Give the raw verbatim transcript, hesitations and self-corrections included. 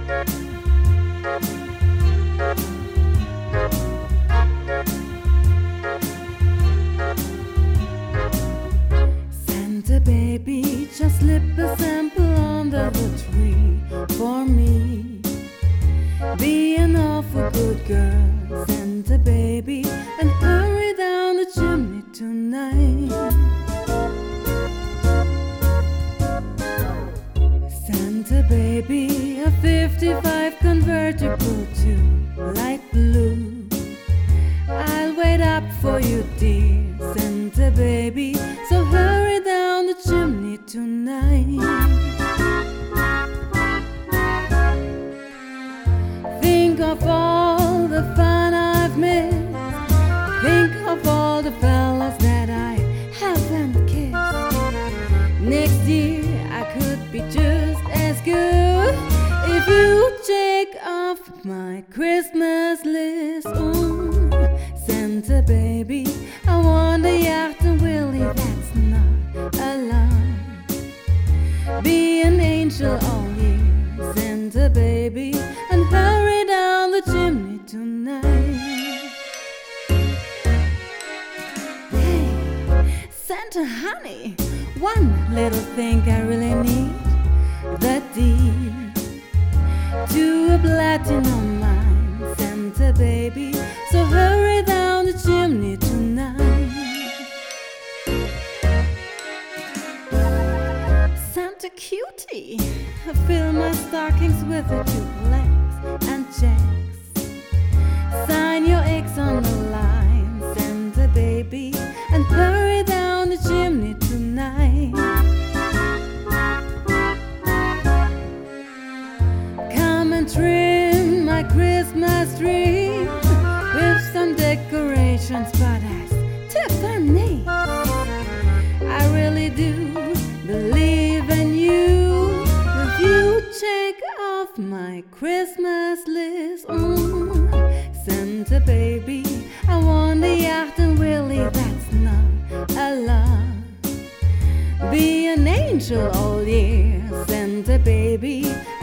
Santa baby, just slip a sample under the tree for me. Be an awful good girl, Santa baby, and hurry down the chimney tonight. Santa baby, a fifty-five convertible to light blue. I'll wait up for you, dear Santa baby, so hurry down the chimney tonight. Think of all the fun I've missed. Think of all the fellas that I haven't kissed. Next year I could be just as good if you check off my Christmas list. Ooh, Santa baby, I want a yacht and Willie, that's not a lie. Be an angel all year, Santa baby, and hurry down the chimney tonight. Hey, Santa honey, one little thing I really need, the deed to a platinum mine, Santa baby, so hurry down the chimney tonight. Santa cutie, fill my stockings with a duplex and checks. Sign your eggs on the line, Santa baby, and hurry down the chimney tonight. Come and trim my Christmas tree with some decorations, but as Tiffany, I really do believe in you. If you check off my Christmas list, ooh, Santa baby, I want a yacht and Willie, that's not a lie. Be an angel all year, Santa baby,